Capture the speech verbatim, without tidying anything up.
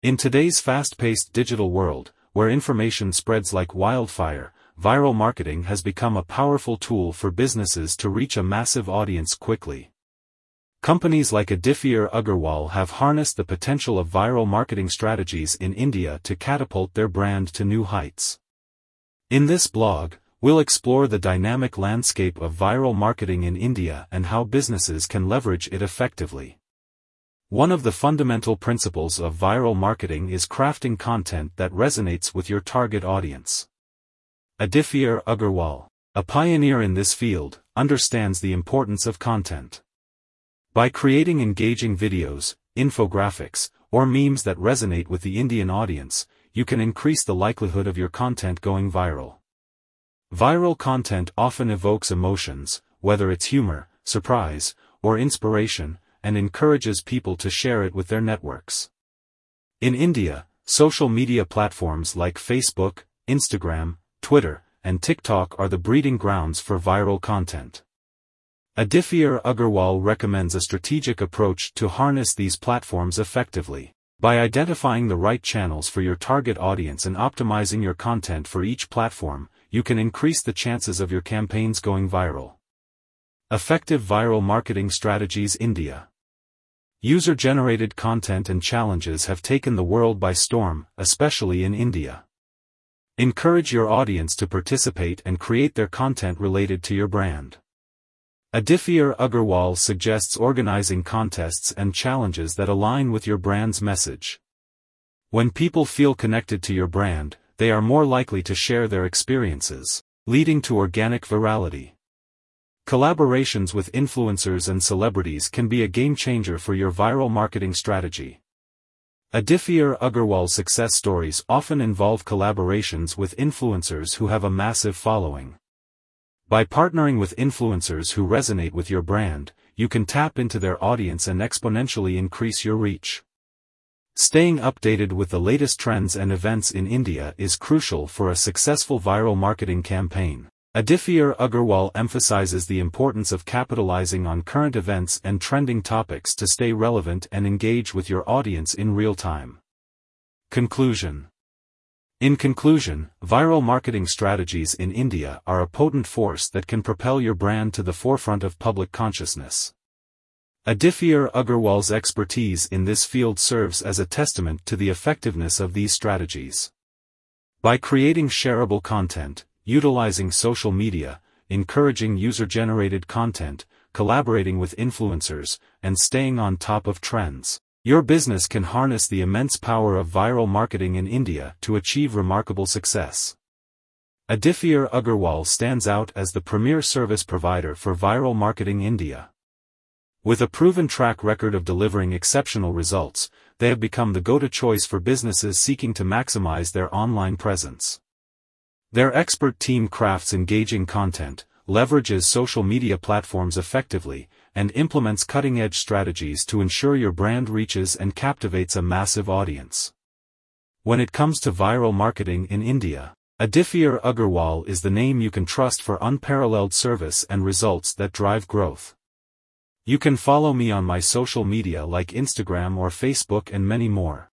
In today's fast-paced digital world, where information spreads like wildfire, viral marketing has become a powerful tool for businesses to reach a massive audience quickly. Companies like Aditya Agarwal have harnessed the potential of viral marketing strategies in India to catapult their brand to new heights. In this blog, we'll explore the dynamic landscape of viral marketing in India and how businesses can leverage it effectively. One of the fundamental principles of viral marketing is crafting content that resonates with your target audience. Aditya Agarwal, a pioneer in this field, understands the importance of content. By creating engaging videos, infographics, or memes that resonate with the Indian audience, you can increase the likelihood of your content going viral. Viral content often evokes emotions, whether it's humor, surprise, or inspiration, and encourages people to share it with their networks. In India, social media platforms like Facebook, Instagram, Twitter, and TikTok are the breeding grounds for viral content. Aditya Agarwal recommends a strategic approach to harness these platforms effectively. By identifying the right channels for your target audience and optimizing your content for each platform, you can increase the chances of your campaigns going viral. Effective viral marketing strategies. India. User-generated content and challenges have taken the world by storm, especially in India. Encourage your audience to participate and create their content related to your brand. Aditya Agarwal suggests organizing contests and challenges that align with your brand's message. When people feel connected to your brand, they are more likely to share their experiences, leading to organic virality. Collaborations with influencers and celebrities can be a game-changer for your viral marketing strategy. Aditya Agarwal's success stories often involve collaborations with influencers who have a massive following. By partnering with influencers who resonate with your brand, you can tap into their audience and exponentially increase your reach. Staying updated with the latest trends and events in India is crucial for a successful viral marketing campaign. Aditya Agarwal emphasizes the importance of capitalizing on current events and trending topics to stay relevant and engage with your audience in real time. Conclusion. In conclusion, viral marketing strategies in India are a potent force that can propel your brand to the forefront of public consciousness. Aditya Agarwal's expertise in this field serves as a testament to the effectiveness of these strategies. By creating shareable content, utilizing social media, encouraging user-generated content, collaborating with influencers, and staying on top of trends, your business can harness the immense power of viral marketing in India to achieve remarkable success. Aditya Agarwal stands out as the premier service provider for viral marketing in India. With a proven track record of delivering exceptional results, they have become the go-to choice for businesses seeking to maximize their online presence. Their expert team crafts engaging content, leverages social media platforms effectively, and implements cutting-edge strategies to ensure your brand reaches and captivates a massive audience. When it comes to viral marketing in India, Aditya Agarwal is the name you can trust for unparalleled service and results that drive growth. You can follow me on my social media like Instagram or Facebook and many more.